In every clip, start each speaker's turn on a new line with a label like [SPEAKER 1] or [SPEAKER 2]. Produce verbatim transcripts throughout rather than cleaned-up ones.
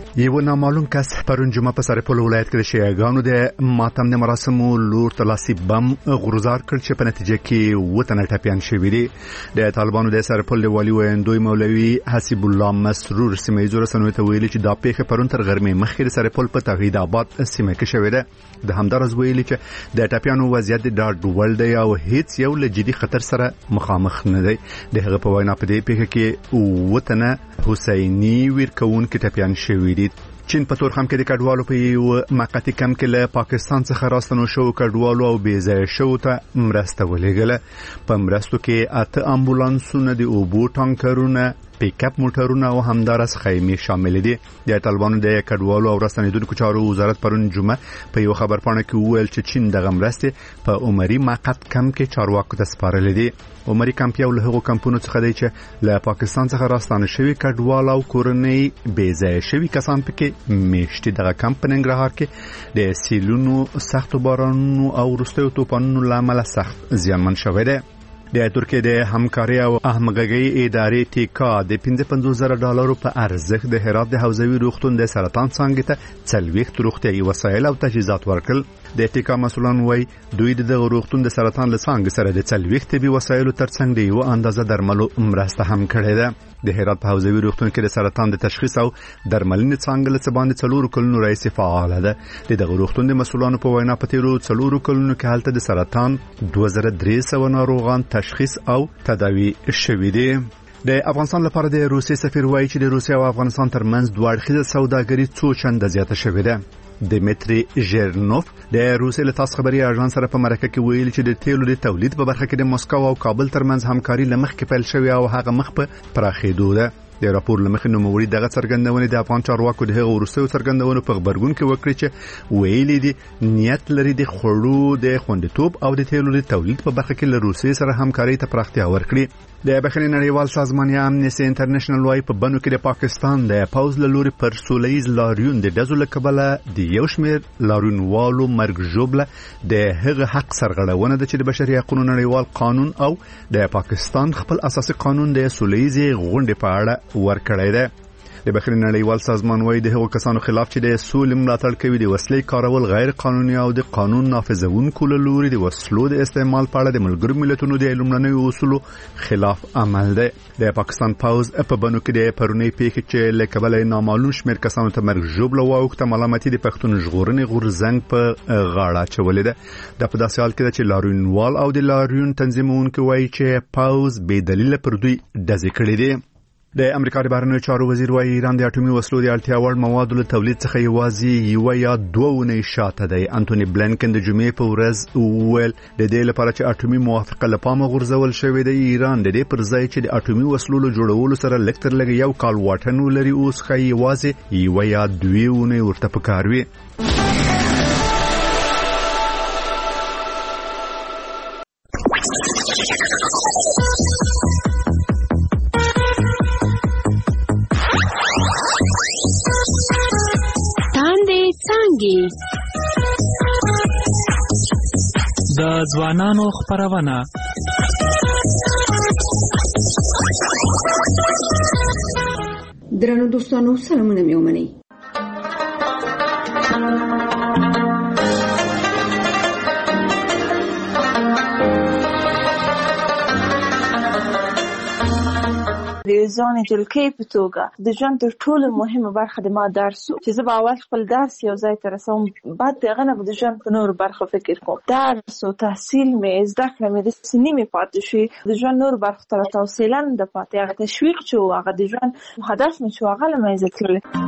[SPEAKER 1] یو نامعلوم کس پرون جمعه په سرپل ولایت کې د شیعاګانو د ماتم د مراسمو لور تلاسي بم غورځار کړ چې په نتیجه کې وطن ټپيان شوی دی. د طالبانو د سرپل والی ویندوی مولوي حسیب الله مسرور سیمه ییزو رسنیو ته ویلي چې دا پیښه پرون تر غرمې مخکې د سرپل په توحید آباد سیمه کې شوې ده. د همدارس ویلي چې د ټپيانو وضعیت د ډول دی او هیڅ یو له جدي خطر سره مخامخ نه دی. د هغه په وینا په دې پیښه کې وطن حسینی ورکون کې ټپيان شوی دی. چین په تور خم کې د کډوالو په یو مقاطي کم کې له پاکستان څخه راستنو شو کډوالو او بیځای شو ته مرسته ولېګله. په مرستو کې اته امبولانسونه د اوبو ټانکرونه پیک اپ موټرونه او همدارس خیمې شامل دي. د طالبانو د کډوالو او راستنیدونکو چارو وزارت پرون جمعه په یو خبرپاڼه کې وویل چې چین د مرستې په عمري مقاط کم کې چارواکو ته سپارل دي. عمري کمپ یو له هغو کمپونو څخه دی چې له پاکستان څخه راستانه شوی کډوال او کورنۍ بیځای شوی کسان پکې میشتي. دغه کمپ په ننګرهار کې د سیلونو سخت بارانونو او وروستیو طوفانونو لامل سخت زیانمن شوی دی. د ترکیه د همکاري او همغږي ادارې ټیکا د پنځه پنځوس زره ډالرو په ارزښت د هرات د حوزوي روغتون د سرطان څانګې ته څلوېښت روغتیايي وسایل او تجهیزات ورکړل. د ټیکا مسؤلان وایي دوی د روغتون د سرطان له څانګې سره د څلوېښت طبي وسایلو ترڅنګ د یو اندازه درملو مرسته هم کړې ده. د هرات په حوزوي روغتون کې د سرطان د تشخیص او درملنې څانګه له باندې څلور کلونو راهیسې فعاله ده. د دغه روغتون د مسؤلانو په وینا په تیرو څلور کلونو کې هلته د سرطان دوه زره درې سوه ناروغان تشخیص او تداوی شوي دي. د افغانستان لپاره د روسیې سفیر وایي چې د روسیې او افغانستان ترمنځ دوه اړخیزه سوداګري څو چنده زیاته شوې ده. دمیتری ژیرنوف د روسیې له تاسو خبري اژانس سره په مرکه کې ویلي چې د تیلو د تولید په برخه کې د مسکو او کابل ترمنځ همکاري لمخ کې پیل شوې او هغه مخ په پراخېدو ده. د راپور لمخې نوموړي دغه څرګندونې د افغان چارواکو د هغو وروستیو څرګندونو په خبرګون کې وکړي چې ویلي دي نیت لري د خوړو د خوندیتوب او د تیلو د تولید په برخه کې له روسیې سره همکاري ته پراختیا ورکړي. د بخښنې نړیوال سازمان یا امنیسټي انټرنیشنل وايي په بنو کې د پاکستان د پوز له لوري پر سولهییز لاریون د ډزو له کبله د یو شمېر لاریونوالو مرګ ژوبله د هغه حق سرغړونه ده چې د بشري حقوقو نړیوال قانون او د پاکستان خپل اساسي قانون د سولهییز غونډې په اړه ورکړی ده. د بخښنې نړیوال سازمان وايي د هغو کسانو خلاف چې د سولې ملاتړ کوي د وسلې کارول غیر قانوني او د قانون نافذونکو له لوري د وسلو د استعمال په اړه د ملګرو ملتونو د لومړنیو اصولو خلاف عمل دی. د پاکستان پوز په بنو کې د پرونی پیښې چې له کبله نامعلوم شمېر کسانو ته مرګ ژوبله واوښته ملامتي د پښتون ژغورنې غورځنګ په غاړه اچولې ده. د په داسې حال کې ده چې لاریونوال او د لاریون تنظیمونکو وايي چې پوز بې دلیله پر دوی ډزې کړې دي. د امریکا د بهرنیو چارو وزیر وايي ایران د اټومي وسلو د اړتیا وړ موادو له تولید څخه یوازې یو یا دوه ونې شاته دی. انټونی بلنکن د جمعې په ورځ وویل د دې لپاره چې اټومي موافقه له پامه غورځول شوې ده ایران د دې پر ځای چې د اټومي وسلو له جوړولو سره لږ تر لږه یو کال واټن ولري اوس ښایي یوازې یو یا دوه ونې ورته پکار وي.
[SPEAKER 2] د ځوانانو خبرونه
[SPEAKER 3] درنو دوستانو سلامونه مې ومنئ.
[SPEAKER 4] د ځان جلکې په توګه د ژوند تر ټولو مهمه برخه د ما درس چې زه به اول خپل درس یو ځای ته رسوم بعد دغه نه د ژوند په نور برخه فکر کوم. درس او تحصیل مې زده کړم مې د سنې مې پاتې شي د ژوند نور برخه ته توصیلا د پاتې هغه تشویق چې هغه د ژوند هدف مې چې هغه له منځه تللی.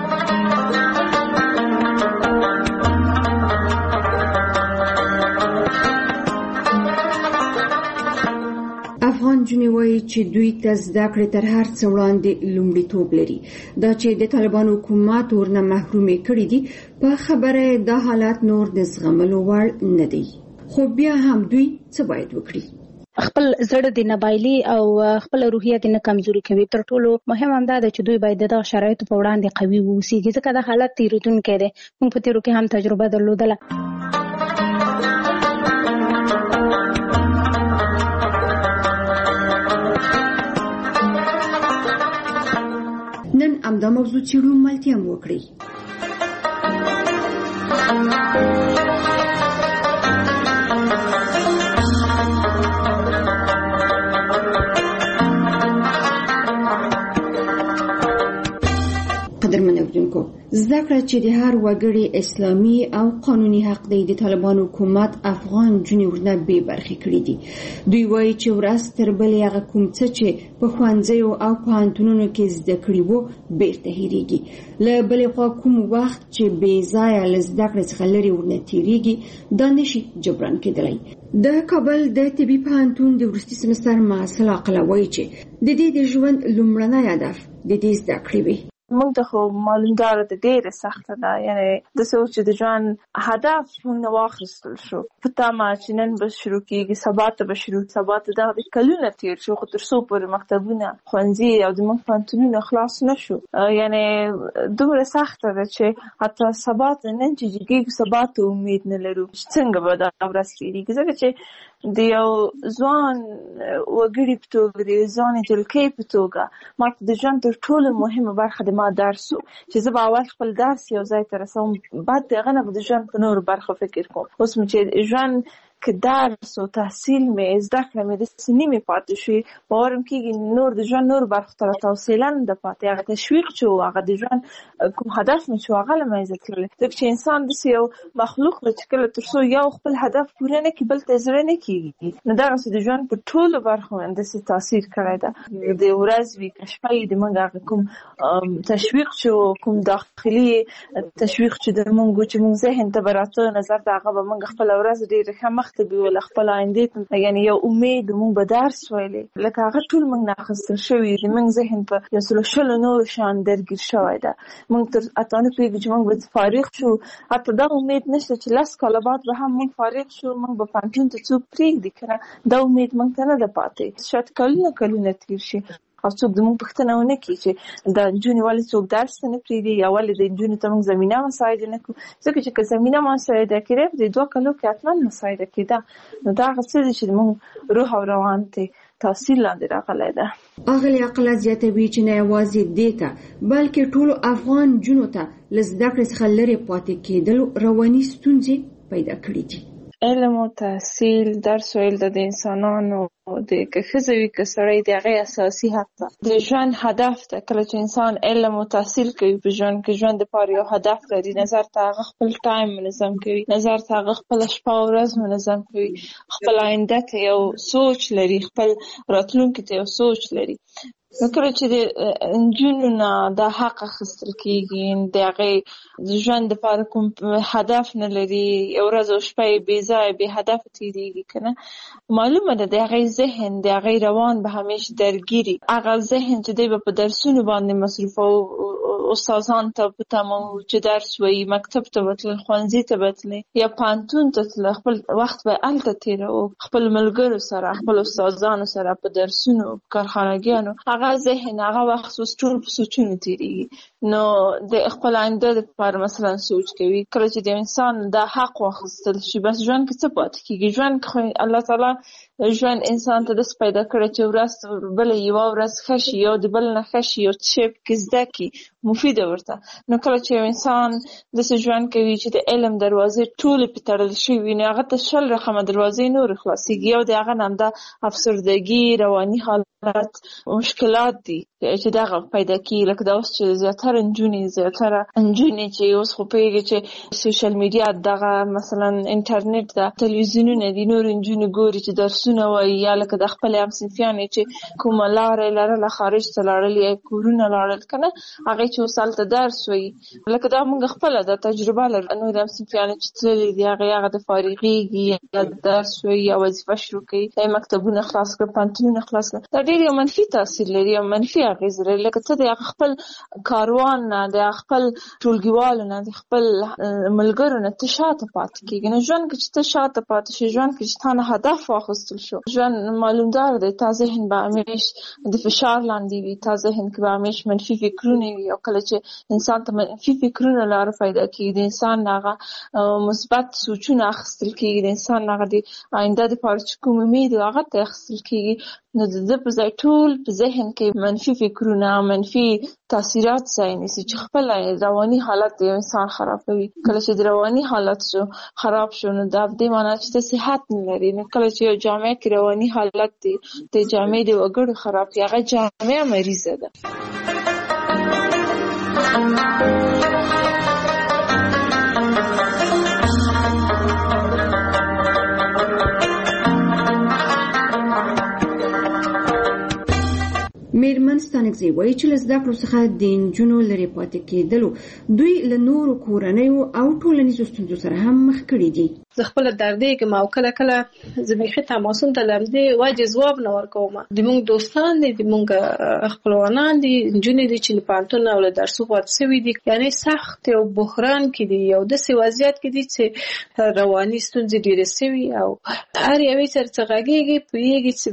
[SPEAKER 3] افغان جنې وایي چې دوی ته زده کړې تر هر څه وړاندې لومړیتوب لري. دا چې د طالبانو حکومت ورنه محرومې کړي دي په خبره دا حالات نور د زغملو وړ نه دی. خو بیا هم دوی څه باید وکړي؟
[SPEAKER 5] خپل زړه د نبایلی او خپل روحیه د نه کمزوري کوي. تر ټولو مهم هم دا ده چې دوی باید د شرایطو په وړاندې قوي واوسي ځکه دا حالت تیریدونکی دی. موږ په تیرو کې هم تجربه درلودله.
[SPEAKER 3] نن امدا موضوع تاسو چیرو ملتیا مو وکړئ. قدرمن اوریدونکو، زده کړه چې د هر وګړي اسلامي او قانوني حق دی، د طالبانو حکومت افغان جونې ورنه بې برخې کړي دي. دوی وایي چې ورځ تر بلې هغه کوم څه چې په ښوونځیو او پوهنتونونو کې زده کړي وو بیرته هېرېږي. له بلې خوا کوم وخت چې بې ځایه له زده کړې څخه لرې ورنه تېرېږي دا نشي جبران کېدلی. د کابل د طبي پوهنتون د وروستي سمستر محصل عاقله وایي چې د دې د ژوند لومړنی هدف د دې زده کړې وي.
[SPEAKER 4] موږ ته خو معلومدار د ډېره سخته ده، یعنی د سوچ د ژوند هدف موږ نه واخیستل شو. په تمه چې نن به شروع کېږي، سبا ته به شروع سبا ته دغه کلونه تېر شو، خو تر څو پورې مکتبونه، ښوونځي او زموږ پوهنتونونه خلاص نه شو. یعنی دومره سخته ده چې حتی سبا ته نن چې کېږي سبا ته امید نه لرو څنګه به دا ورځ تېرېږي. ځکه چې د یو ځوان وګړي په توګه، د یو ځوان جلکۍ په توګه ما د ژوند تر ټولو مهمه برخه د ما درس و چې زه به اول خپل درس یو ځای ته رسوم، بعد د هغه نه به د ژوند په نورو برخو فکر کوم. اوس مې چې ژوند که درس او تحصیل مې زده کړه مې داسې نیمې پاتې شوې، باورم کېږي نور د ژوند نورو برخو ته راته حوصله نه ده پاتې. هغه تشویق چې و، هغه د ژوند کوم هدف مې چې و هغه له منځه تللی. ځکه چې انسان داسې یو مخلوق دی چې کله تر څو یو خپل هدف پوره نه کړي بل ته زړه نه کېږي. نو دغسې د ژوند په ټولو برخو باندې داسې تاثیر کړی ده. د ورځ وي که شپه وي، د موږ هغه کوم تشویق چې و، کوم داخلي تشویق چې د موږ چې موږ ذهن ته به راته نظر د هغه به موږ خپله ورځ ډېره ښه مخ ته بیول، خپل آینده ته یعنی یو امید موږ به درس ویلې لکه هغه ټول موږ نه اخیستل شوي. د موږ ذهن په یو سلو شلو نورو شیان درګیر شوی ده. موږ تر اته نه پوهېږو چې موږ به فارغ شو، حتی دا امید نشته چې لس کاله بعد به هم موږ فارغ شو، موږ به پوهنتون ته څوک پرېږدي که نه. دا امید موږ ته نه ده پاتې. شاید کلونه کلونه تېر شي او څوک زموږ پوښتنه ونه کړي چې د نجونې ولې څوک درس ته نه پرېږدي یا ولې د نجونو ته موږ زمینه مساعده نه کړو. ځکه چې که زمینه مساعده کېده په دې دوه کالو کې حتما مساعده کېده. نو دا هغه څه دي چې موږ روح او روان ته تاثیر لاندې راغلی ده.
[SPEAKER 3] اغلې عقله زیاتوي چې نه یوازې دې ته بلکې ټولو افغان جنو ته له زده کړې څخه لرې پاتې کېدلو رواني ستونزې پیدا کړي دي.
[SPEAKER 4] علم او تحصیل درس ویل د انسانانو د که ښځه وي که سړی د هغې اساسي حق ده. د ژوند هدف ده. کله چې انسان علم او تحصیل کوي په ژوند کې، ژوند دپاره یو هدف لري، نظر ته هغه خپل ټایم منظم کوي، نظر ته هغه خپله شپه او ورځ منظم کوي، خپل آینده ته یو سوچ لري، خپل راتلونکي ته یو سوچ لري. نو کله چې د نجونو نه دا حق اخیستل کېږي، د هغې د ژوند دپاره کوم هدف نه لري، یو ورځ او شپه یې بې ځایه بې هدفه تېرېږي که نه، معلومه ده د هغې ذهن د هغې روان به همیشه درګیري. هغه ذهن چې دی به په درسونو باندې مصروف او استادان ته په تمه چې درس وایي، مکتب ته به تلل، ښوونځي ته به تللی یا پوهنتون ته تللی، خپل وخت به هلته تېروو، خپل ملګرو سره، خپل استادانو سره په درسونو، په کارخانګیانو. هغه ذهن هغه وخت اوس ټول په سوچونو تېرېږي. نو د خپل آینده دپاره مثلا سوچ کوي. کله چې د انسان دا حق واخیستل شي بس ژوند کې څه پاتې کېږي؟ ژوند کې الله تعالی ژوند انسان ته داسې پیدا کړی چې ورځ بله یوه ورځ ښه شي، یو د بل نه ښه شي، یو څه شی پکې زده کړي مفیده ورته. نو کله چې یو انسان داسې ژوند کوي چې د علم دروازې ټولې پرې تړل شوي وي، نو هغه ته شل رقمه دروازې نورې خلاصېږي. یو د هغه نه همدا افسردګي، رواني حالت، مشکلات دي چې دغه پیدا کېږي. لکه دا اوس چې زیاتره نجونې زیاتره نجونې چې اوس خو پوهېږي چې سوشل میډیا دغه مثلا انټرنیټ ده، تلویزیونونه دي، نورې نجونې ګوري چې درسونه وایي، یا لکه د خپلې همصنفیانې چې کومه لاره یې لرله خارج ته لاړل یا کورونه لاړل که نه، هغې چې اوس هلته درس وایي. لکه دا موږ خپله دا تجربه لرو، نورې همصنفیانې چې تللې دي هغې هغه د فارغېږي یا درس وایي یا وظیفه شروع کوي، یا مکتبونه خلاص کړه، پوهنتونونه خلاص کړه. دا ډېر یو منفي تاثیر لري، یو منفي اغېز لري. لکه ته د هغه خپل کاروان نه، د خپل ټولګیوالو نه، د خپل ملګرو نه ته شاته پاتې کېږي. نو ژوند کې چې ته شاته پاتې شي، ژوند کې چې تا نه هدف واخیستل شو، ژوند معلومدار دی تا ذهن به همیش د فشار لاندې وي، تا ذهن کې به همیش منفي فکرونه وي. او کله چې انسان ته منفي فکرونه لاره پیدا کېږي، د انسان هغه مثبت سوچونه اخیستل کېږي، د انسان هغه د آینده دپاره چې کوم امید هغه ته اخیستل کېږي، نو د ده په ځای ټول په ذهن ذهن کې منفي فکرونه منفي تاثیرات ځای نیسي چې خپل رواني حالت د انسان خرابوي. کله چې د رواني حالت شو خراب شو نو دا د معنا چې د صحت نه لري. نو کله چې یو جامع کې رواني حالت دی د جامع د وګړو خراب یا هغه جامع مریضه ده.
[SPEAKER 3] میرمن ستانکزی وایي چې له زده کړو څخه د نجونو لرې پاتې کېدلو دوی له نورو کورنیو او ټولنیزو ستونزو سره هم مخ کړي دي.
[SPEAKER 6] زه خپل دردېږم او کله کله زه بیخي تماسونه ته له همدې وجې ځواب نه ورکوم. د موږ دوستان دي د موږ خپلوانان دي نجونې دي چې له پوهنتون او له درسو پاتې شوي دي یعنې سخت یو بحران کې دي یو داسې وضعیت کې دي چې رواني ستونزې ډېرې شوي او هر یوې سره چې غږېږي پوهېږي چې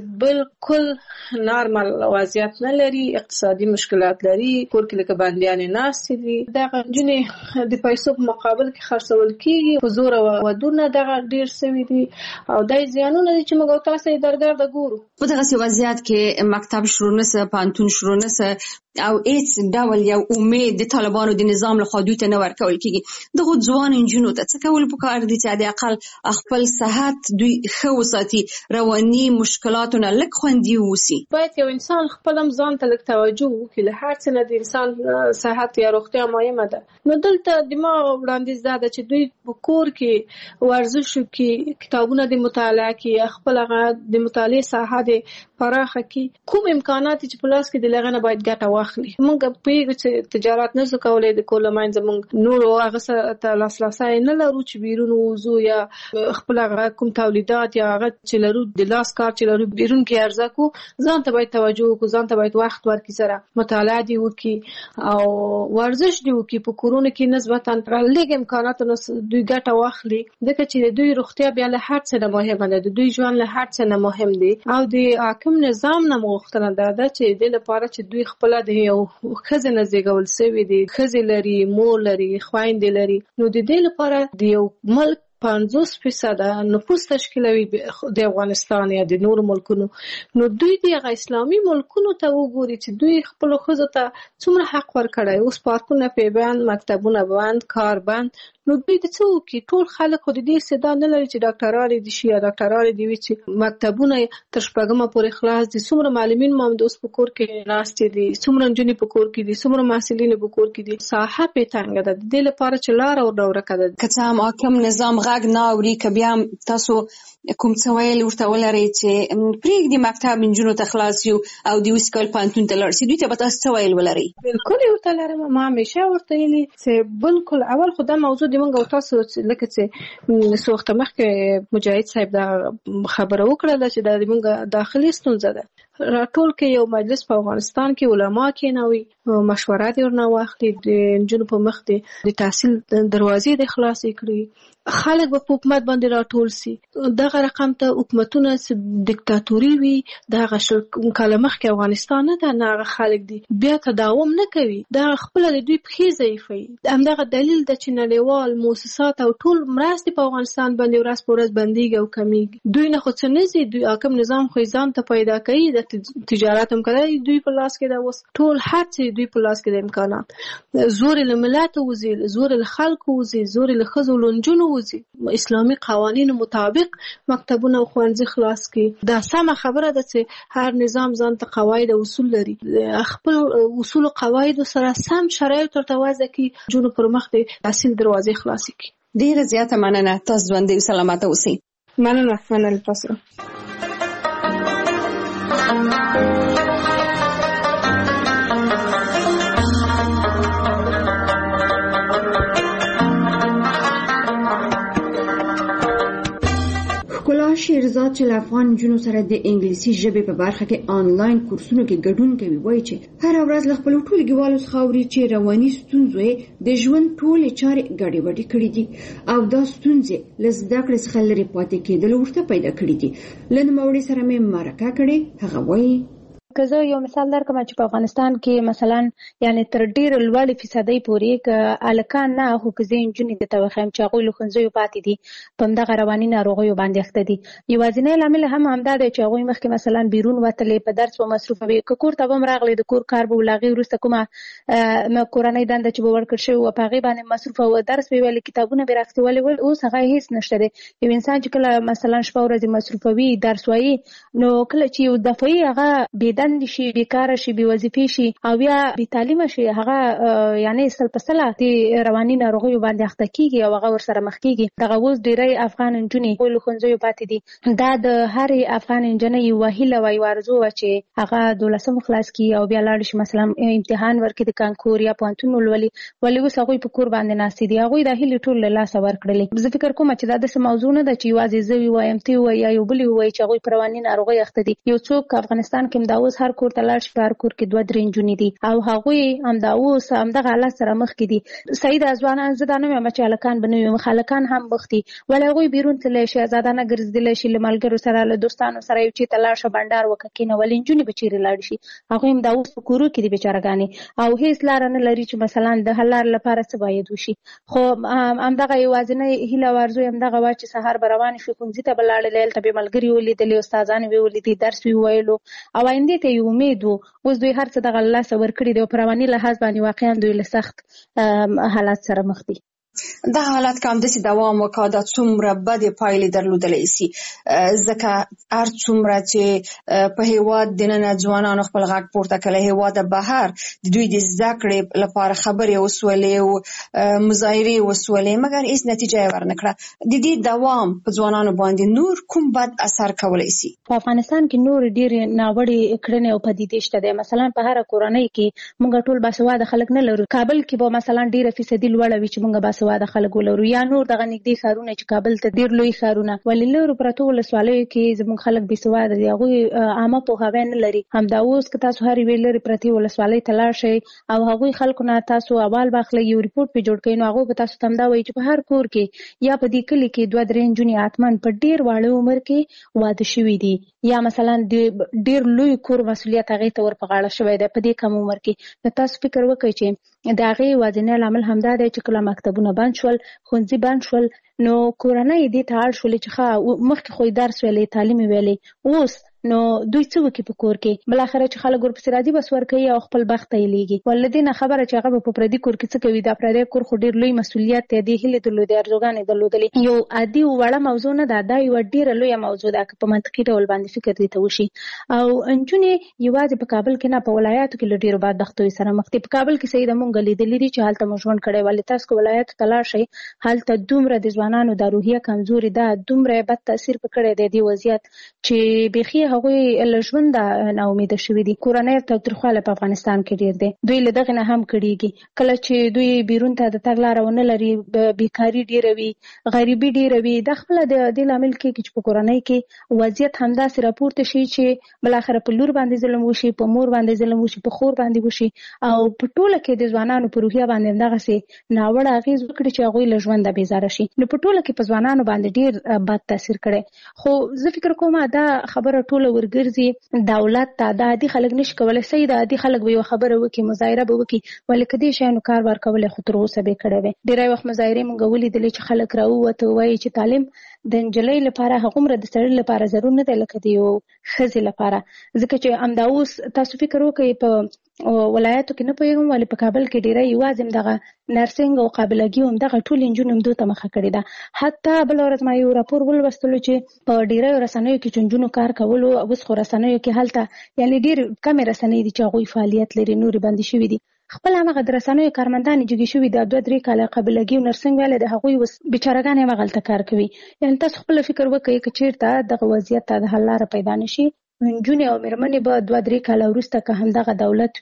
[SPEAKER 6] بالکل نارمل وضعیت نه لري اقتصادي مشکلات لري کور کې لکه بندیانې ناستې دي. دغه نجونې د پیسو په مقابل کې خرڅول کېږي په زوره ودونه دغه ډېر شوي دي او دا زیانونه دي چې موږ او تاسو یې درګرده ګورو.
[SPEAKER 3] په دغسې وضعیت کې مکتب شروع نه سه پوهنتون شروع نه سه او هیڅ ډول یو امید د طالبانو د نظام له خوا دوی ته نه ورکول کېږي. دغو ځوان نجونو ته څه کول پکار دي چې د اقل خپل صحت دوی ښه وساتي رواني مشکلاتونه لږ خوندي واوسي.
[SPEAKER 6] باید یو انسان خپل هم ځان ته لږ توجه وکړي. له هر څه نه د انسان صحت یا روغتیا مهمه ده. نو دلته د ما وړاندیز دا ده چې دوی په کور کې ورزش وکړي کتابونه د مطالعه کړي خپل هغه د مطالعې ساحه د پراخه کړي. کوم امکانات چې په لاس کې د هغه نه باید ګټه واخلي. موږ پوهېږو چې تجارت نه شو کولی د کور له منځه موږ نورو هغه سره ته لاسرسی نه لرو چې بیرون ووځو یا خپل هغه کوم تولیدات یا هغه چې لرو د لاس کار چې لرو بیرون کې عرضه کړو. ځان ته باید توجه وکړو ځان ته باید وخت ورکړي سره مطالعه دي وکړي او ورزش دي وکړي. په کورونو کې نسبتا لږ امکاناتو نه دوی ګټه واخلي ځکه چې د دوی روغتیا بیا له هر څه نه مهمه ده. د دوی ژوند له هر څه نه مهم دی او د حاکم نظام نه غوښتنه دا ده چې د لپاره چې دوی خپل د یو ښځې نه زیږول شوي دي ښځې لري مور لري خویندې لري نو د دې لپاره د یو ملک پنځوس فیصده نفوس تشکیلوي د افغانستان یا د نورو ملکونو. نو دوی د هغه اسلامي ملکونو ته وګوري چې دوی خپلو ښځو ته څومره حق ورکړی. اوس پارکونه پې بند مکتبونه بند کار بند. نو دوی د څه وکړي ټول خلک خو د دې استعداد نه لري چې ډاکټران دي شي یا ډاکټران دي وي چې مکتبونه تر شپږمه پورې خلاص دي. څومره معلمین مو همدوس په کور کې ناستې دي څومره نجونې په کور کې دي څومره محصلین په کور کې دي. ساحه پې تنګه ده د دې لپاره چې لاره ورته ورکه ده.
[SPEAKER 3] که څه هم حاکم نظام غږ نه اوري که بیا هم تاسو کوم څه ویل ورته ولرئ چې پرېږدي مکتب نجونو ته خلاص یو او د اوس کال پوهنتون ته لاړ شي دوی ته به تاسو څه ویل ولرئ؟
[SPEAKER 6] بالکل یې ورته لرم. ما همیشه ورته ویلي چې بالکل اول خو دا موضوع د موږ او تاسو لکه چې څو وخته مخکې مجاهد صاحب دا خبره وکړله چې دا د موږ داخلي ستونزه ده. راټول کې یو مجلس په افغانستان کې علما کېنوي مشوره دې ورنه واخلي د نجونو په مخ د تحصیل دروازې دې خلاصې کړي. خلک به په حکومت باندې راټول سي. دغه رقم ته حکومتونه دیکتاتوري وي دغه شل کاله مخکې افغانستان نه ده نه هغه خلک دي بیا تداوم نه کوي. دغه خپله د دوی پښې ضعیفوي. همدغه دلیل ده چې نړیوال موسسات او ټول مرستې په افغانستان باندې ورځ په ورځ بندېږي او کمیږي. دوی نه خو څه نه ځي. دوی حاکم نظام خو ځان ته پیدا کوي د تجارت هم کوي دوی په لاس کې ده اوس ټول هر څه دوی په لاس کې د امکانات. زور له ملت وځي زور له خلکو وځي زور له ښځو له نجونو وځي. اسلامي قوانینو مطابق مکتبونه او ښوونځي خلاص کړي. دا سمه خبره ده چې هر نظام ځان ته قواعد او اصول لري. خپل اصول او قواعد سره سم شرایط ورته وضع کړي جنو پر مخ د تحصیل دروازې خلاصې کړي.
[SPEAKER 3] ډېره زیاته مننه. تاسو ژوندي او سلامته اوسئ.
[SPEAKER 6] مننه مننه تاسو.
[SPEAKER 3] شیرزاد چې له افغان نجونو سره د انګلیسي ژبې په برخه کې آنلاین کورسونو کې ګډون کوي وایي چې هر ورځ له خپلو ټولګیوالو څخه اوري چې رواني ستونزو یې د ژوند ټولې چارې ګډوډې کړې دي او دا ستونزې له زده کړې څخه لرې پاتې کېدل ورته پیدا کړې دي. له نوموړي سره مې مرکه کړې. هغه وایي
[SPEAKER 5] که زه یو مثال درکړم چې په افغانستان کې مثلا یعنی تر ډېر لوړې فیصدۍ پورې که هلکان نه خو که زه نجونې درته وښیم چې هغوی له ښوونځیو پاتې دي په همدغه رواني ناروغیو باندې اخته دي. یوازینی لامل هم همدا دی چې هغوی مخکې مثلا بیرون وتلې په درس به مصروفه وي، که کور ته به هم راغلې د کور کار به له هغې وروسته کومه کورنۍ دنده چې به ورکړل شوې وه په هغې باندې مصروفه وه، درس به یې ویلې، کتابونه به یې راختې ولې. اوس هغه هېڅ نشته دی. یو انسان چې کله مثلا شپه ورځې مصروفه وي درس وایي، نو کله چې یو دفعي هغه بې دندې شي، بېکاره شي، بې وظیفې شي او بیا بې تعلیمه شي، هغه یعنې سل په سله د رواني ناروغیو باندې اخته کېږي او هغه ورسره مخ کېږي. دغه اوس ډېری افغان نجونې له ښوونځیو پاتې دي. دا د هرې افغان نجلۍ یوه هیله وه، یوه آرزو وه چې هغه دولسم خلاص کړي او بیا لاړ شي مثلا امتحان ورکړي د کانکور یا پوهنتون ولولي. ولې اوس هغوی په کور باندې ناستې دي، هغوی دا هیلې ټول له لاسه ورکړلې. زه فکر کوم چې دا داسې موضوع نه ده چې یوازې زه ووایم ته ووایي یا یو بل ووایي چې هغوی په رواني ناروغۍ اخته دي. یو څوک افغانستان کې همدا اوس هر کور ته لاړ شي، په هر کور کې دوه درې نجونې دي او هغوی همدا اوس همدغه حالت سره مخکې دي. صحیح ده، ځوانان زه دا نه وایم چې هلکان به نه وي، هلکان هم مخ دي، ولې هغوی بیرون تللی شي، ازادانه ګرځېدلی شي، له ملګرو سره له دوستانو سره یو چېرته لاړ شه بنډار وکړه کښېنه. ولې نجونې به چېرې لاړې شي؟ هغوی همدا اوس په کورو کې دي بېچارهګانې او هېڅ لاره نه لري چې مثلا د حل لارې لپاره څه باید وشي. خو همدغه یوازینۍ هیله او آرزو یې همدغه وه چې سهار به روانې شوې، ښوونځي ته به لاړلې، هلته به یې ملګري ولیدلې، استادان یې ولیدې، درس یې وویلو او آیندې ته یې امید و. اوس دوی هر څه دغه له لاسه ورکړي دي او په رواني لحاظ باندې واقعا دوی له سخت حالات سره مخ دي.
[SPEAKER 3] دا حالت که همداسې دوام وکړي دا څومره بدې پایلې درلودلی شي، ځکه هر څومره چې په هېواد دننه ځوانانو خپل غږ پورته کړی، هېواده بهر د دوی د زده کړې لپاره خبرې وسولې او مظاهرې وسولې، مګر هېڅ نتیجه یې ورنه کړه. د دې دوام په ځوانانو باندې نور کوم بد اثر کولی شي؟
[SPEAKER 5] په افغانستان کې نور ډېرې ناوړې کړنې او پدیدې شته دي. مثلا په هره کورنۍ کې موږ ټول باسواده خلک نه لرو. کابل کې به مثلا ډېره فیصدي لوړه وي چې موږ باسواده باسواده خلک ولرو، یا نور دغه نږدې ښارونه چې کابل ته ډېر لوی ښارونه، ولې لرو پرتو ولسوالیو کې زموږ خلک بې سواده دي، هغوی عامه پوهاوی نه لري. همدا اوس که تاسو هر یوې لرې پرتې ولسوالۍ ته لاړ شئ او هغوی خلکو نه تاسو احوال واخلئ، یو ریپورټ پرې جوړ کړئ، نو هغوی به تاسو ته همدا وایي چې په هر کور کې یا په دې کلي کې دوه درې نجونې حتماً په ډېر واړه عمر کې واده شوي دي، یا مثلا د ډېر لوی کور مسؤلیت هغې ته ور په غاړه شوی دی په دې کم عمر کې. نو تاسو فکر وکړئ چې د هغې یوازینی لامل همدا دی چې کله مکتبونه بند شول، ښوونځي بند شول، نو کورنۍ دې ته اړ شولې چې ښه مخکې خو یې درس ویلی، تعلیم یې ویلی، اوس نو دوی څه وکړي په کور کې؟ بالاخره چې خلک ورپسې راځي بس ورکوي او خپل بخت ته یې لیږي. ولې دې نه خبره چې هغه به په پردي کور کې څه کوي؟ دا پردی کور خو ډېر لوی مسؤلیت دی، دې هیلې درلودې، ارزوګانې درلودلې. یو عادي وړه موضوع نه ده، دا یوه ډېره لویه موضوع ده که په منطقي ډول باندې فکر دې ته وشي. او نجونې یوازې په کابل کې نه، په ولایاتو کې له ډېرو بدبختیو سره مخ دي. په کابل کې صحیح ده مونږ لیدلي دي چې هلته مو ژوند کړی، ولې تاسو که ولایاتو ته لاړ شئ هلته دومره د ځوانانو دا روحیه کمزورې ده، دومره بد تاثیر په کړی دی دې وضعیت چې بیخي هغوی له ژونده ناامیده شوي دي. کورنۍ تاوتریخوالی په افغانستان کې ډېر دی، دوی له دغې نه هم کړېږي. کله چې دوی بیرون ته د تګ لاره ونه لري، بیکاري ډېره وي، غریبي ډېره وي، دا خپله د دې لامل کېږي چې په کورنۍ کې وضعیت همداسې راپورته شي چې بالاخره په لور باندې ظلم وشي، په مور باندې ظلم وشي، په خور باندې وشي، او په ټوله کې د ځوانانو په روحیه باندې همدغسې ناوړه اغېز وکړي چې هغوی له ژونده بېزاره شي. نو په ټوله کې په ځوانانو باندې ډېر بد تاثیر کړی. خو زه فکر کوم دا خبره ټوله ورګرځي دولت ته. دا عادي خلک نشي کولی، صحیح ده عادي خلک به یوه خبره وکړي، مظاهره به وکړي، ولې که دې شیانو کار ورکولی خو تر اوسه به یې کړی وی. ډېری وخت مظاهرې موږ ولیدلې چې خلک راووته وایي چې تعلیم د نجلۍ لپاره هغومره د سړي لپاره ضرور نه دی لکه د یو ښځې لپاره، ځکه چې همدا اوس تاسو فکر وکړئ په ولایاتو کې نه پوهېږم ولې په کابل کې ډېری یوازې همدغه نرسنګ او قابلګي او همدغه ټولې نجونې همدو ته مخه کړې ده. حتی بله ورځ ما یو راپور ولوستلو چې په ډېریو رسنیو کې چې نجونو کار کولو، اوس خو رسنیو کې هلته یعنې ډېر کمې رسنۍ دي چې هغوی فعالیت لري، نورې بندې شوي دي. خپل همغه د رسنیو کارمندانې جګې شوي دي، دوه درې کاله قابلګي او نرسنګ ویلی د هغوی اوس بېچارهګانې همغلته کار کوي. یعنې تاسو خپله فکر وکړئ که چېرته دغه وضعیت ته د حل لاره پیدا نه شي، نجونې او مېرمنې به دوه درې کاله وروسته که همدغه دولت وي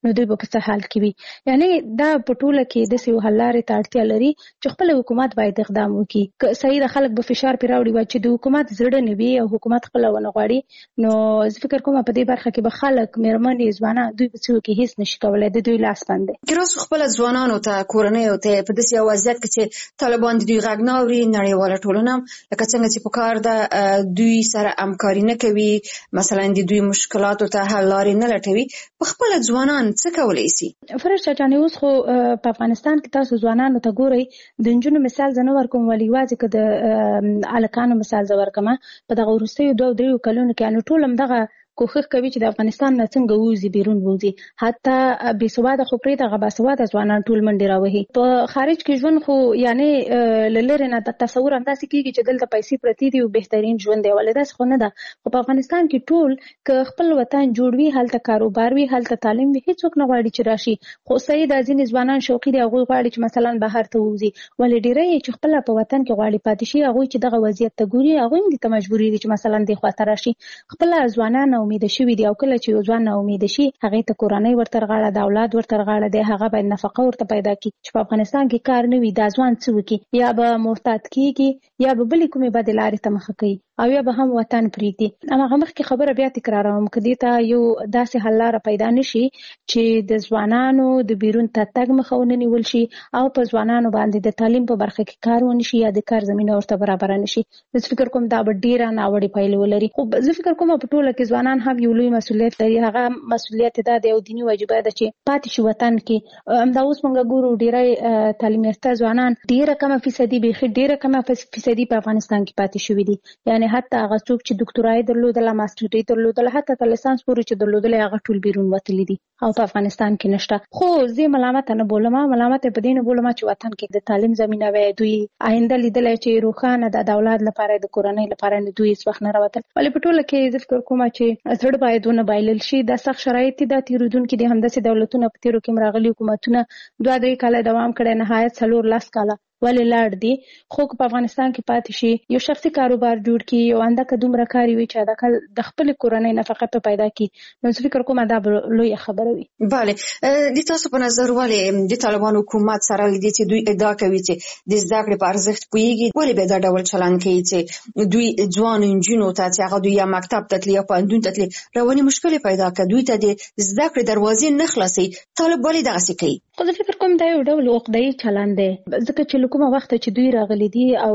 [SPEAKER 5] نو دوی به په څه حال کې وي. یعنی دا په ټوله کې د سیو حل لارې ته اړتیا لري چې خپل حکومت باید اقدام وکړي. صحیح د خلک به فشار پرې راوړي چې د حکومت زړه نه وي او حکومت خپل ونه غواړي، نو زه فکر کوم په دې برخه کې به خلک مېرمنې ځوانان دوی په څه کې هیڅ نشي کولای، د دوی لاس بند دی.
[SPEAKER 3] کراس خپل ځوانانو ته کورنۍ ته په داسې وضعیت کې چې طالبان د دوی غږ نه اوري، نړیواله ټولنه لکه څنګه چې په کار ده دوی سره همکاري نه کوي، مثلا د دوی مشکلاتو ته حل لارې نه لټوي، په خپل ځوانان څه کولی شي؟
[SPEAKER 5] فرشته جانې اوس خو په افغانستان کې تاسو ځوانانو ته ګورئ، د نجونو مثال زه نه ورکوم ولې یوازې که د هلکانو مثال زه ورکوم، په دغه وروستیو دوه دریو کلونو کې یعنې ټول همدغه کوښښ کوي چې د افغانستان نه څنګه ووځي، بیرون ووځي. حتی بې سواده خو پرېږده هغه باسواده ځوانان ټول منډې راوهي. په خارج کې ژوند خو یعنې له لرې نه د تصور همداسې کېږي چې دلته پیسې پرتې دي او بهترین ژوند دی، ولې داسې خو نه ده. خو په افغانستان کې ټول که خپل وطن جوړ وي، هلته کاروبار وي، هلته تعلیم وي، هېڅوک نه غواړي چې راشي. خو صحیح ده ځینې ځوانان شوقي دي، هغوی غواړي چې مثلا بهر ته ووځي، ولې ډېری چې خپله په وطن کې غواړي پاتې شي، هغوی چې دغه وضعیت ته ګوري هغوی هم دې ته مجبوري دي چې مثلا دې خوا ته راشي. خپله ځوانان امیده شوي دي او کله چې یو ځوان ناامیده شي هغې ته کورنۍ ورته غاړه د اولاد ورته غاړه دی، هغه باید نفقه ورته پیدا کړي. چې په افغانستان کې کار نه وي دا ځوان څه وکړي؟ یا به مرتد کېږي یا به بلې کومې بدې لارې ته مخه کوي او یا به هم وطن پرېږدي. هماغه مخکې خبره بیا تکراروم، که دې ته یو داسې حل لاره پیدا نه شي چې د ځوانانو د بیرون ته تګ مخه ونه نیول شي او په ځوانانو باندې د تعلیم په برخه کې کار ونه شي یا د کار زمینه ورته برابره نه شي، زه فکر کوم دا به ډېره ناوړې پایلې ولري. خو زه فکر کوم په ټوله کې ځوانان هم یو لوی مسؤلیت لري، هغه مسؤلیت دا دی او دیني واجبه ده چې پاتې شي وطن کې. همدا اوس موږ ګورو ډېری تعلیم یافته ځوانان ډېره کمه فیصدي بیخي ډېره کمه فیصدي په افغانستان کې پاتې شوي دي. یعنې حتی هغه څوک چې ډاکټرایي درلودله، ماسټري درلودله، حتی تر لیسانس پورې چې درلودلی هغه ټول بیرون وتلي دي او په افغانستان کې نشته. خو زه ملامته نه بولم، ملامته په دې نه بولم چې وطن کې د تعلیم زمینه وي، دوی آینده لیدلی چې روښانه ده د اولاد لپاره د کورنۍ لپاره نه دوی هېڅ وخت نه راوتل. ولې په ټوله کې زه فکر کوم چې زړه باید ونه بایلل شي. دا سخت شرایط دا تېرېدونکي دي، همداسې دولتونه په تېرو کې هم راغلي حکومتونه دوه درې کاله دوام کړی، نهایت څلور لس کاله ولې لاړ دي. خو په افغانستان کې پاتې شي، یو شخصي کاروبار جوړ کړي، یو اندکه دومره کاري وي چې اندکه د خپل کورنۍ نفقه په پیدا کړي، نو زه فکر کوم دا به لویه خبره وي.
[SPEAKER 3] بله، د تاسو په نظر ولې د طالبان حکومت سره لدې چې دوی ادعا کوي چې د زده کړې په ارزښت پوهېږي، ولې به دا ډول چلند کوي چې دوی ځوان نجونو ته چې هغه دوی یا مکتب ته تلي یا پوهنتون ته تلي رواني مشکلې پیدا کړي، دوی ته د زده کړې دروازې نه خلاصوي، طالب ولې دغسې کوي؟
[SPEAKER 5] خو زه فکر کوم دا یو ډول عقده‌يي چلند دی، ځکه چې له کومه وخته چې دوی راغلي دي او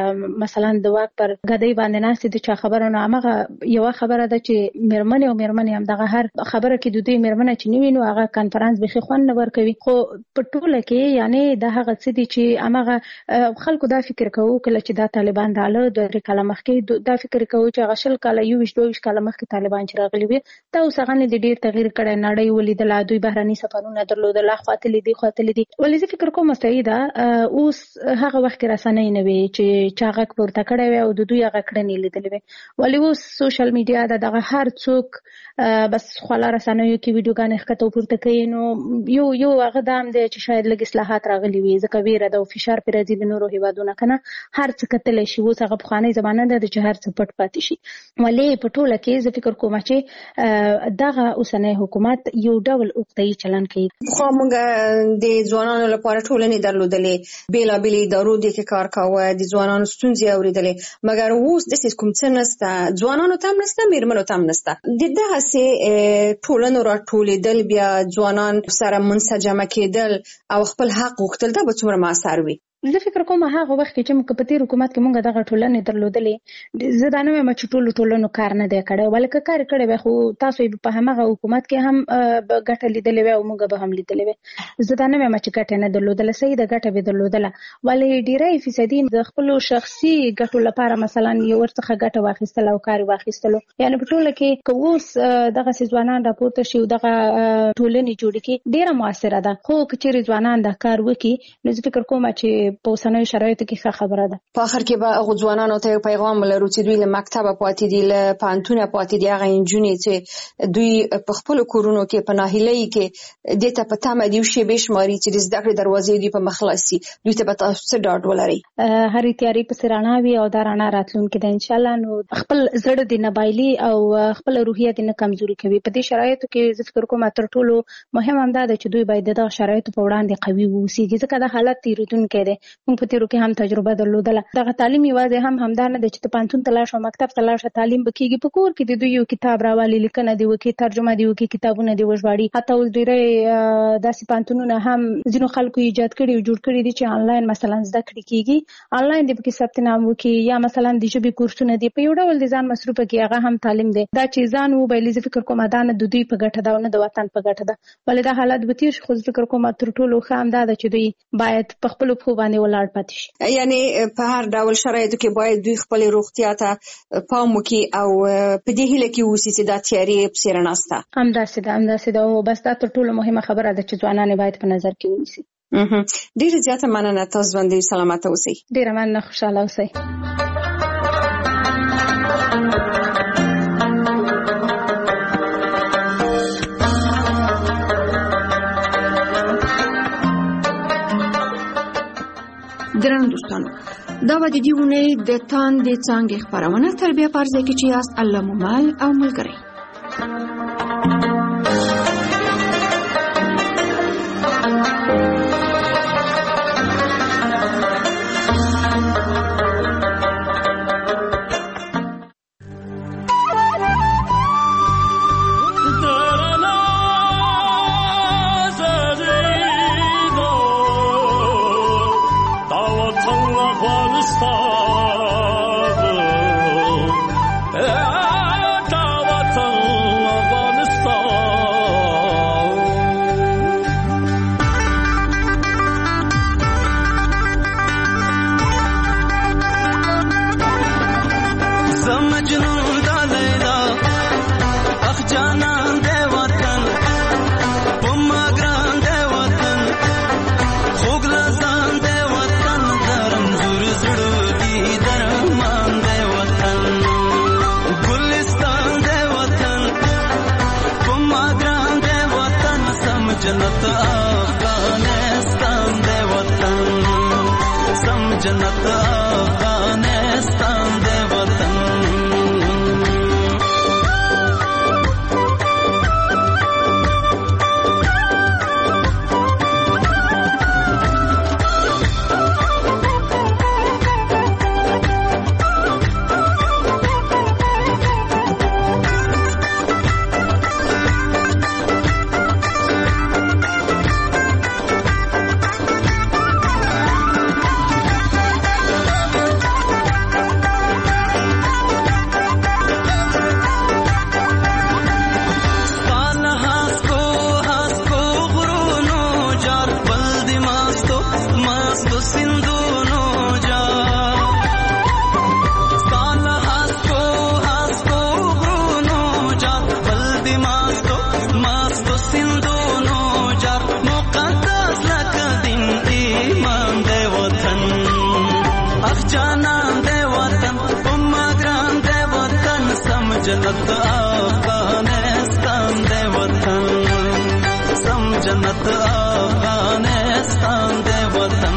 [SPEAKER 5] مثلا د واک پر ګدۍ باندې ناستې دي، چې خبره نه همغه یوه خبره ده چې مېرمنې او مېرمنې همدغه هر خبره کې د دوی مېرمنه چې نه وي نو هغه کنفرانس بیخي خوند نه ورکوي. خو په ټوله کې یعنې دا هغه څه دي چې همغه خلکو دا فکر کوو کله چې دا طالبان راغله دوه درې کاله مخکې دا فکر کوو چې هغه شل کاله یو ویشت دوه ویشت کاله مخکې طالبان چې راغلي وي دا اوس هغه نه دي ډېر تغییر کړی، نړۍ ولیدله، دوی بهرني سفرونه درلودل، خواته دي خواته دي. ولې زه فکر کوم صحیح ده اوس هغه وخت کې رسنۍ نه وي چې چا غږ پورته کړی وي او د دوی هغه کړنې لیدلې وي. ولې اوس سوشل میډیا ده، دغه هر څوک بس خواله رسنیو کې ویډیوګانې ښکته پورته کوي، نو یو یو هغه دا هم دی چې شاید لږ اصلاحات راغلي وي، ځکه ویره ده او فشار پرې راځي د نورو هېوادونو که نه هر څه کتلی شي. اوس هغه پخوانۍ زمانه ده چې هر څه پټ پاتې شي. ولې په ټوله کې زه فکر کوم چې دغه اوسنی حکومت یو ډول عقده‌يي چلند کوي.
[SPEAKER 3] خو موږ د ځوانانو لپاره ټولنې درلودلې، بېلابېلې ادارو دې کې کار کاوه، د ځوانانو ستونزې اورېدلې، مګر اوس داسې کوم څه نشته، ځوانانو ته هم نشته، مېرمنو ته هم نشته. د دغسې ټولنو راټولېدل، بیا ځوانان سره منسجمه کېدل او خپل حق غوښتل، دا به څومره مؤثر وي؟
[SPEAKER 5] زه فکر کوم هغه وخت کې چې موږ په تېر حکومت کې موږ دغه ټولنې درلودلې، زه دا نه وایم چې ټولو ټولنو کار نه دی کړی، ولې که کار کړی وی خو تاسو یې په همغه حکومت کې هم ګټه لیدلې وی او موږ به هم لیدلې وی. زه دا نه وایم چې ګټه نه درلودله، صحیح ده ګټه به درلودله، ولې ډېری فیصدي د خپلو شخصي ګټو لپاره مثلا یو ورڅخه ګټه واخیستله او کار واخیستلو. یعنې په ټوله کې که اوس دغسې ځوانان راپورته شي او دغه ټولنې جوړې کړي ډېره مؤثره ده. خو که چېرې ځوانان دا کار وکړي نو زه فکر کوم چې چې په اوسنیو شرایطو کې ښه خبره ده.
[SPEAKER 3] په اخر کې به هغه ځوانانو ته پیغام ولرو چې دوی له مکتبه پاتې دي، له پوهنتونه پاتې دي، هغه انجونې چې دوی په خپل کورونو کې په ناهیلۍ کې د ته په تمه دي شي بشماري چې د زده کړې دروازې دوی په مخلصي دوی ته به تاسو ډاډ ولري.
[SPEAKER 5] هرې تیاری په سرانه وي او دا رڼا راتلونکې ده ان شاء الله. نو خپل زړه دې نه بایلي او خپل روحیه دې نه کمزوري کوي. په دې شرایطو کې زه فکر کوم تر ټولو مهم هم دا ده چې دوی باید د شرایطو په وړاندې قوي واوسي، ځکه دا حالت تیریدونکی دی. موږ په تیرو کې هم تجربه درلودله. دغه تعلیم یوازې هم همدا نه ده چې ته پوهنتون ته لاړ شې او مکتب ته لاړ شې، تعلیم به کېږي په کور کې د دوی یو کتاب راوالي، لیکنه دې وکړي، ترجمه دې وکړي، کتابونه دې وژباړي. حتی اوس ډېری داسې پوهنتونونه هم ځینو خلکو ایجاد کړي او جوړ کړي دي چې آنلاین مثلا زده کړې کېږي، آنلاین دې پکې ثبت نام وکړي، یا مثلا د ژبې کورسونه دي په یو ډول د ځان مصروفه کې، هغه هم تعلیم دی. دا چې ځان وبایلي زه فکر کوم دا نه د دوی په ګټه ده او نه د وطن په ګټه ده، ولې دا حالت به تېر شي. خو زه فکر کوم تر ټولو ښه هم دا ده چې دوی باید په خپلو پښو باندې ولاړ پاتې شي.
[SPEAKER 3] یعنې په هر ډول شرایطو کې باید دوی خپلې روغتیا ته پام وکړي او په دې هیله کې اوسي چې دا تیاري پسې رڼا سته.
[SPEAKER 5] همداسې ده همداسې ده او بس دا تر ټولو مهمه خبره ده چې ځوانان باید په نظر کې ونیسي.
[SPEAKER 3] ډېره زیاته مننه، تاسو باندې سلامته اوسئ.
[SPEAKER 5] ډېره مننه، خوشحاله اوسئ.
[SPEAKER 3] درنو دوستانو، دا به د دې اونۍ د تاندې څانګې خپرونه تر بیا په ځای کې چې یاست الله مو مل او ملګری.
[SPEAKER 7] जन्नत अफगानिस्तान दे वतन, सम जन्नत अफगानिस्तान दे वतन। जन्नत अफगानिस्तान दे वतन, सम जन्नत अफगानिस्तान दे वतन।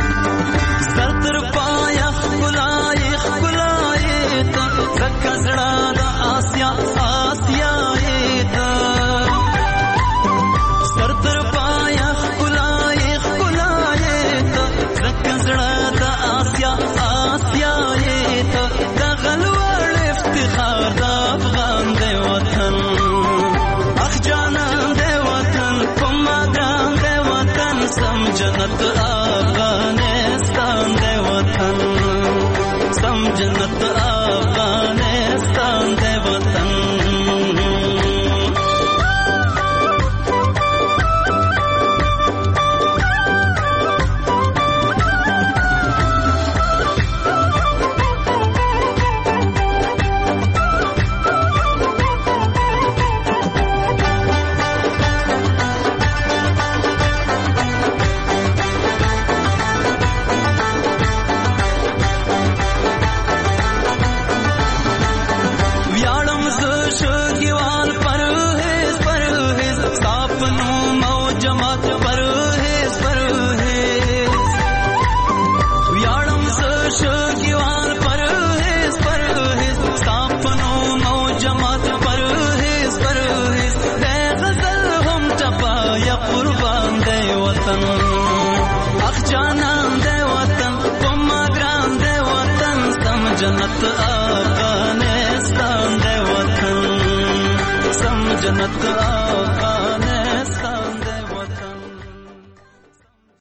[SPEAKER 7] Zara جانان دے وطن کوما گران دے وطن سم جنت افغانستان دے وطن سم جنت افغانستان